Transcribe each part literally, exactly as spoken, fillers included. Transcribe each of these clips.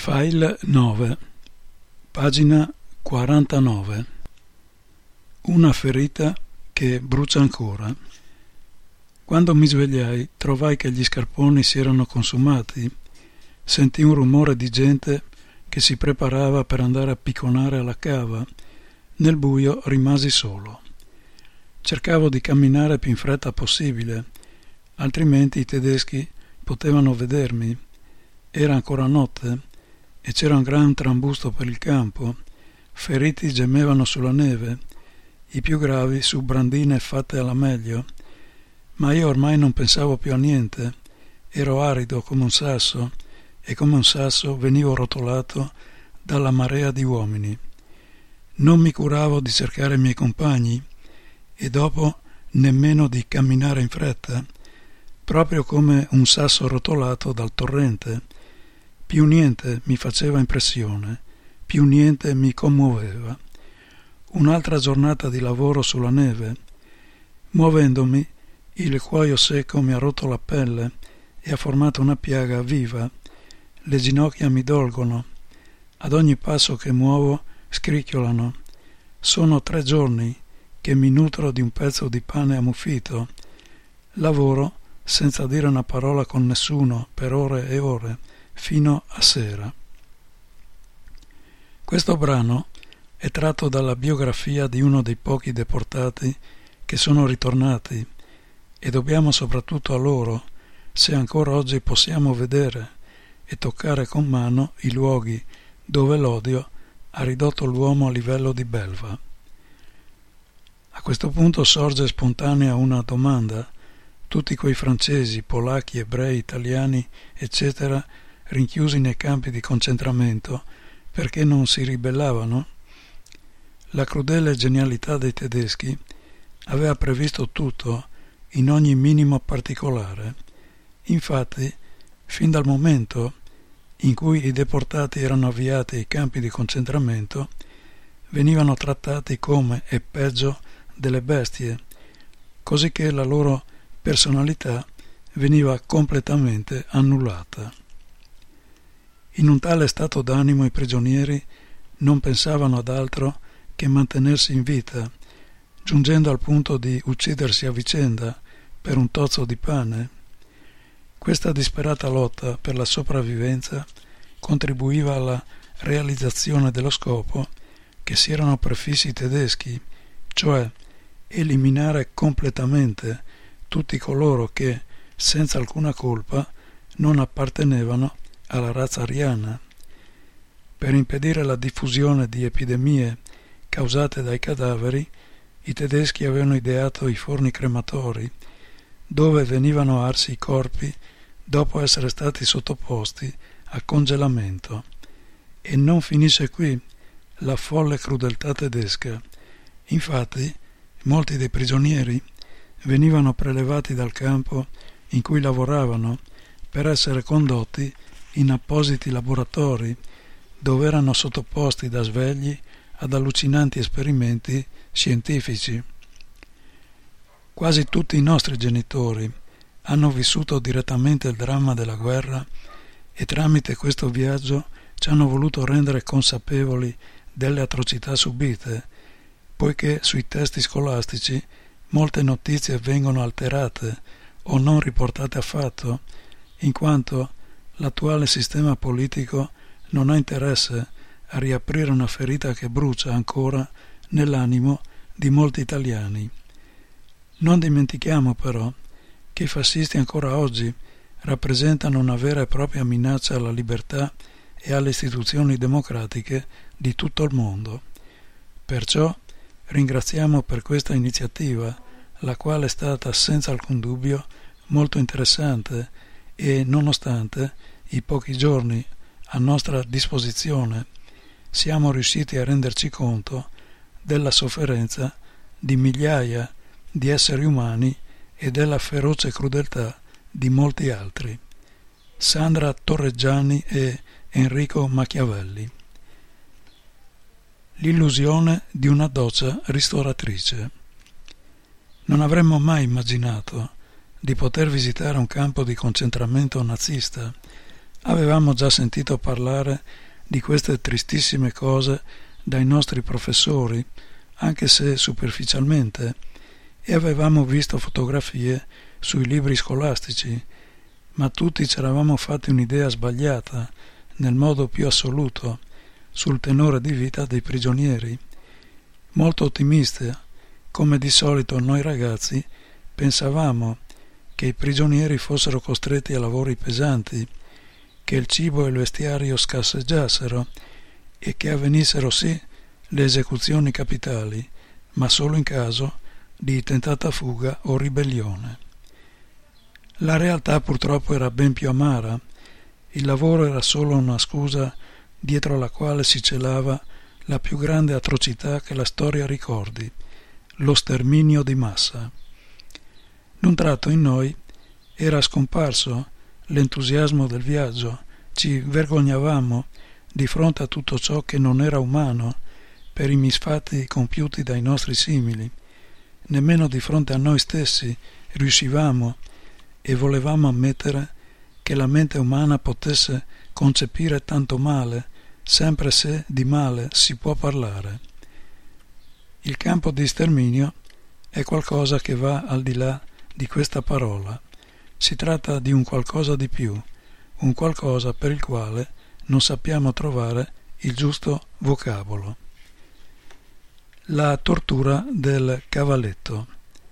File nove, pagina quarantanove. Una ferita che brucia ancora. Quando mi svegliai, trovai che gli scarponi si erano consumati. Sentii un rumore di gente che si preparava per andare a picconare alla cava. Nel buio rimasi solo. Cercavo di camminare più in fretta possibile, altrimenti i tedeschi potevano vedermi. Era ancora notte e c'era un gran trambusto per il campo. Feriti gemevano sulla neve, i più gravi su brandine fatte alla meglio, ma io ormai non pensavo più a niente. Ero arido come un sasso e come un sasso venivo rotolato dalla marea di uomini. Non mi curavo di cercare i miei compagni e dopo nemmeno di camminare in fretta, proprio come un sasso rotolato dal torrente. Più niente mi faceva impressione, più niente mi commuoveva. Un'altra giornata di lavoro sulla neve. Muovendomi, il cuoio secco mi ha rotto la pelle e ha formato una piaga viva. Le ginocchia mi dolgono. Ad ogni passo che muovo scricchiolano. Sono tre giorni che mi nutro di un pezzo di pane ammuffito. Lavoro senza dire una parola con nessuno per ore e ore, fino a sera. Questo brano è tratto dalla biografia di uno dei pochi deportati che sono ritornati e dobbiamo soprattutto a loro, se ancora oggi possiamo vedere e toccare con mano i luoghi dove l'odio ha ridotto l'uomo a livello di belva. A questo punto sorge spontanea una domanda: tutti quei francesi, polacchi, ebrei, italiani, eccetera, rinchiusi nei campi di concentramento, perché non si ribellavano? La crudele genialità dei tedeschi aveva previsto tutto in ogni minimo particolare. Infatti, fin dal momento in cui i deportati erano avviati ai campi di concentramento, venivano trattati come e peggio delle bestie, così che la loro personalità veniva completamente annullata. In un tale stato d'animo i prigionieri non pensavano ad altro che mantenersi in vita, giungendo al punto di uccidersi a vicenda per un tozzo di pane. Questa disperata lotta per la sopravvivenza contribuiva alla realizzazione dello scopo che si erano prefissi i tedeschi, cioè eliminare completamente tutti coloro che, senza alcuna colpa, non appartenevano alla razza ariana. Per impedire la diffusione di epidemie causate dai cadaveri, i tedeschi avevano ideato i forni crematori, dove venivano arsi i corpi dopo essere stati sottoposti a congelamento. E non finisce qui la folle crudeltà tedesca. Infatti, molti dei prigionieri venivano prelevati dal campo in cui lavoravano per essere condotti in appositi laboratori dove erano sottoposti da svegli ad allucinanti esperimenti scientifici. Quasi tutti i nostri genitori hanno vissuto direttamente il dramma della guerra e tramite questo viaggio ci hanno voluto rendere consapevoli delle atrocità subite, poiché sui testi scolastici molte notizie vengono alterate o non riportate affatto, in quanto l'attuale sistema politico non ha interesse a riaprire una ferita che brucia ancora nell'animo di molti italiani. Non dimentichiamo però che i fascisti ancora oggi rappresentano una vera e propria minaccia alla libertà e alle istituzioni democratiche di tutto il mondo. Perciò ringraziamo per questa iniziativa, la quale è stata senza alcun dubbio molto interessante e, nonostante i pochi giorni a nostra disposizione, siamo riusciti a renderci conto della sofferenza di migliaia di esseri umani e della feroce crudeltà di molti altri. Sandra Torreggiani e Enrico Machiavelli. L'illusione di una doccia ristoratrice. Non avremmo mai immaginato di poter visitare un campo di concentramento nazista, Avevamo già sentito parlare di queste tristissime cose dai nostri professori, anche se superficialmente, e avevamo visto fotografie sui libri scolastici, ma tutti ci eravamo fatti un'idea sbagliata, nel modo più assoluto, sul tenore di vita dei prigionieri. Molto ottimiste, come di solito noi ragazzi, pensavamo che i prigionieri fossero costretti a lavori pesanti, che il cibo e il vestiario scarseggiassero e che avvenissero sì le esecuzioni capitali, ma solo in caso di tentata fuga o ribellione. La realtà purtroppo era ben più amara. Il lavoro era solo una scusa dietro la quale si celava la più grande atrocità che la storia ricordi, lo sterminio di massa. D'un tratto in noi era scomparso l'entusiasmo del viaggio, ci vergognavamo di fronte a tutto ciò che non era umano per i misfatti compiuti dai nostri simili. Nemmeno di fronte a noi stessi riuscivamo e volevamo ammettere che la mente umana potesse concepire tanto male, sempre se di male si può parlare. Il campo di sterminio è qualcosa che va al di là di questa parola. Si tratta di un qualcosa di più, un qualcosa per il quale non sappiamo trovare il giusto vocabolo. La tortura del cavalletto.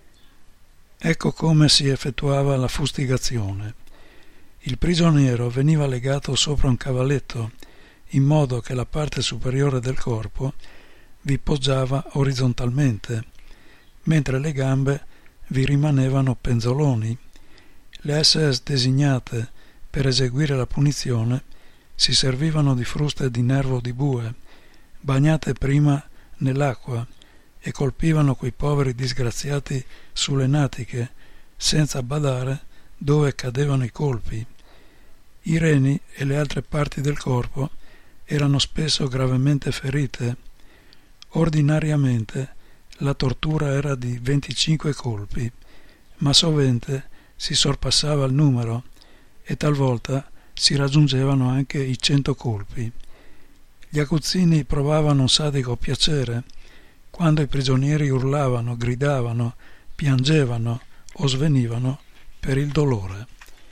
Ecco come si effettuava la fustigazione. Il prigioniero veniva legato sopra un cavalletto, in modo che la parte superiore del corpo vi poggiava orizzontalmente, mentre le gambe vi rimanevano penzoloni. Le S S designate per eseguire la punizione si servivano di fruste di nervo di bue, bagnate prima nell'acqua, e colpivano quei poveri disgraziati sulle natiche, senza badare dove cadevano i colpi. I reni e le altre parti del corpo erano spesso gravemente ferite. Ordinariamente la tortura era di venticinque colpi, ma sovente si sorpassava il numero e talvolta si raggiungevano anche i cento colpi. Gli aguzzini provavano un sadico piacere quando i prigionieri urlavano, gridavano, piangevano o svenivano per il dolore.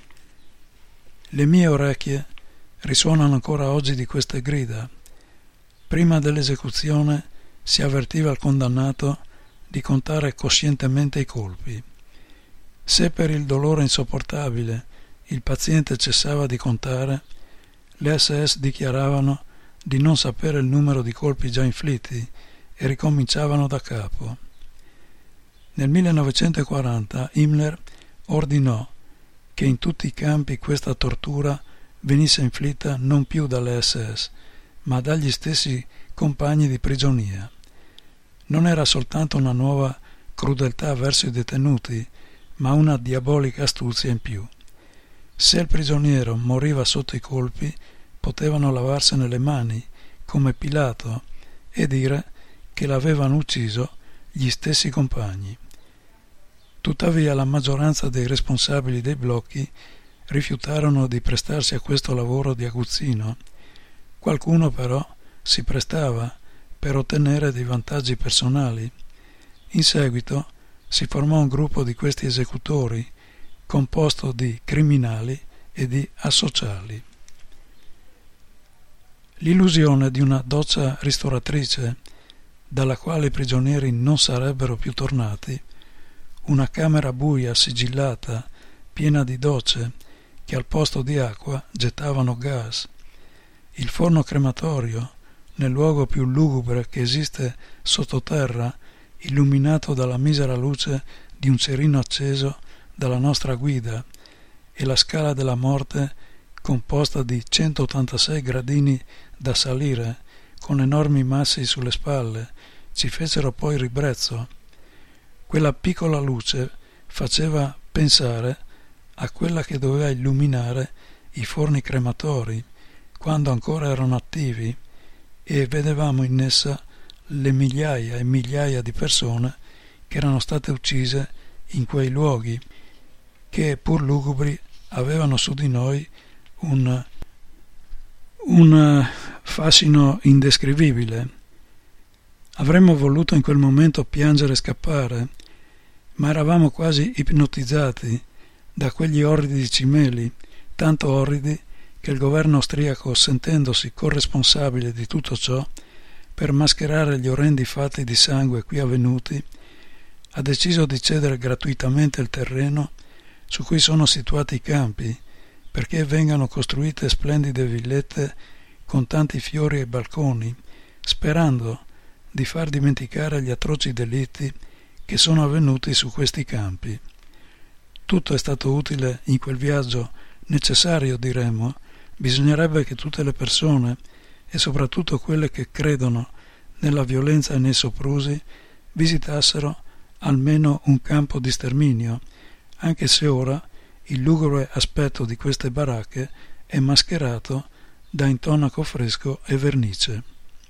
Le mie orecchie risuonano ancora oggi di queste grida. Prima dell'esecuzione si avvertiva il condannato di contare coscientemente i colpi. Se per il dolore insopportabile il paziente cessava di contare, le S S dichiaravano di non sapere il numero di colpi già inflitti e ricominciavano da capo. Nel millenovecentoquaranta Himmler ordinò che in tutti i campi questa tortura venisse inflitta non più dalle S S, ma dagli stessi compagni di prigionia. Non era soltanto una nuova crudeltà verso i detenuti, ma una diabolica astuzia in più. Se il prigioniero moriva sotto i colpi, potevano lavarsene le mani, come Pilato, e dire che l'avevano ucciso gli stessi compagni. Tuttavia la maggioranza dei responsabili dei blocchi rifiutarono di prestarsi a questo lavoro di aguzzino. Qualcuno però si prestava per ottenere dei vantaggi personali. In seguito si formò un gruppo di questi esecutori composto di criminali e di asociali. L'illusione di una doccia ristoratrice dalla quale i prigionieri non sarebbero più tornati, una camera buia sigillata piena di docce che al posto di acqua gettavano gas, il forno crematorio nel luogo più lugubre che esiste sottoterra, illuminato dalla misera luce di un cerino acceso dalla nostra guida, e la scala della morte composta di centottantasei gradini da salire con enormi massi sulle spalle ci fecero poi ribrezzo. Quella piccola luce faceva pensare a quella che doveva illuminare i forni crematori quando ancora erano attivi, e vedevamo in essa le migliaia e migliaia di persone che erano state uccise in quei luoghi, che pur lugubri avevano su di noi un un fascino indescrivibile. Avremmo voluto in quel momento piangere e scappare, ma eravamo quasi ipnotizzati da quegli orridi cimeli, tanto orridi che il governo austriaco, sentendosi corresponsabile di tutto ciò, per mascherare gli orrendi fatti di sangue qui avvenuti, ha deciso di cedere gratuitamente il terreno su cui sono situati i campi, perché vengano costruite splendide villette con tanti fiori e balconi, sperando di far dimenticare gli atroci delitti che sono avvenuti su questi campi. Tutto è stato utile in quel viaggio, necessario diremmo. Bisognerebbe che tutte le persone, e soprattutto quelle che credono nella violenza e nei soprusi, visitassero almeno un campo di sterminio, anche se ora il lugubre aspetto di queste baracche è mascherato da intonaco fresco e vernice.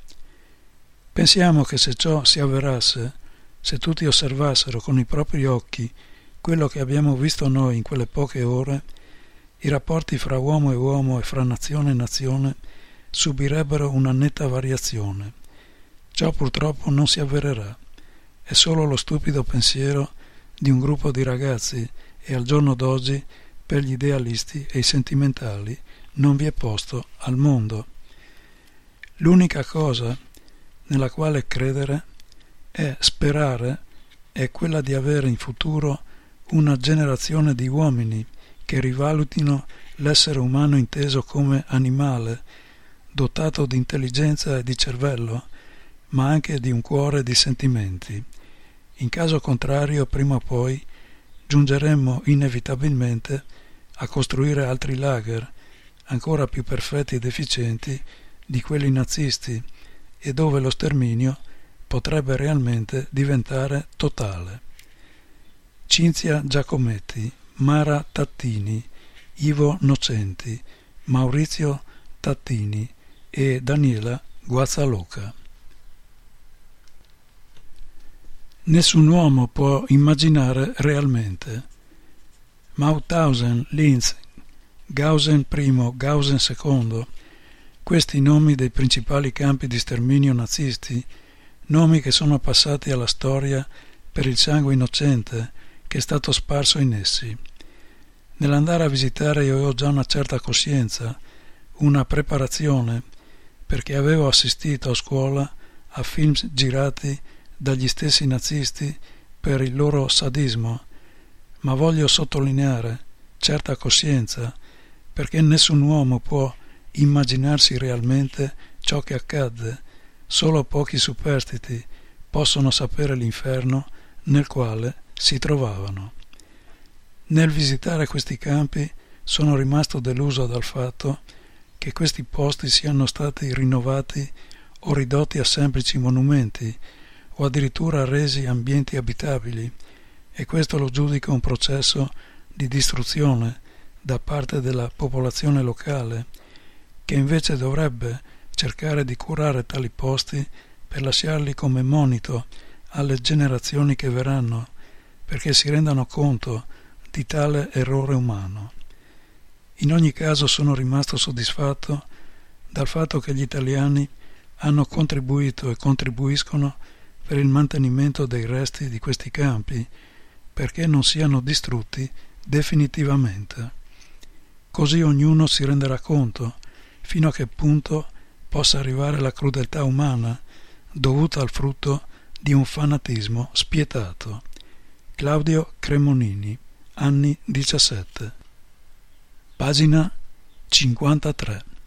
Pensiamo che se ciò si avverasse, se tutti osservassero con i propri occhi quello che abbiamo visto noi in quelle poche ore, i rapporti fra uomo e uomo e fra nazione e nazione subirebbero una netta variazione. Ciò purtroppo non si avvererà. È solo lo stupido pensiero di un gruppo di ragazzi e al giorno d'oggi per gli idealisti e i sentimentali non vi è posto al mondo. L'unica cosa nella quale credere è sperare è quella di avere in futuro una generazione di uomini che rivalutino l'essere umano inteso come animale, dotato di intelligenza e di cervello, ma anche di un cuore e di sentimenti. In caso contrario, prima o poi, giungeremmo inevitabilmente a costruire altri lager, ancora più perfetti ed efficienti di quelli nazisti, e dove lo sterminio potrebbe realmente diventare totale. Cinzia Giacometti, Mara Tattini, Ivo Nocenti, Maurizio Tattini e Daniela Guazzaloca. Nessun uomo può immaginare realmente. Mauthausen, Linz, Gausen I, Gausen secondo, questi nomi dei principali campi di sterminio nazisti, nomi che sono passati alla storia per il sangue innocente che è stato sparso in essi. Nell'andare a visitare io ho già una certa coscienza, una preparazione, perché avevo assistito a scuola a film girati dagli stessi nazisti per il loro sadismo, ma voglio sottolineare certa coscienza, perché nessun uomo può immaginarsi realmente ciò che accadde. Solo pochi superstiti possono sapere l'inferno nel quale si trovavano. Nel visitare questi campi sono rimasto deluso dal fatto che questi posti siano stati rinnovati o ridotti a semplici monumenti o addirittura resi ambienti abitabili, e questo lo giudico un processo di distruzione da parte della popolazione locale, che invece dovrebbe cercare di curare tali posti per lasciarli come monito alle generazioni che verranno, perché si rendano conto di tale errore umano. In ogni caso sono rimasto soddisfatto dal fatto che gli italiani hanno contribuito e contribuiscono per il mantenimento dei resti di questi campi, perché non siano distrutti definitivamente. Così ognuno si renderà conto fino a che punto possa arrivare la crudeltà umana dovuta al frutto di un fanatismo spietato. Claudio Cremonini, anni diciassette. Pagina cinquantatré.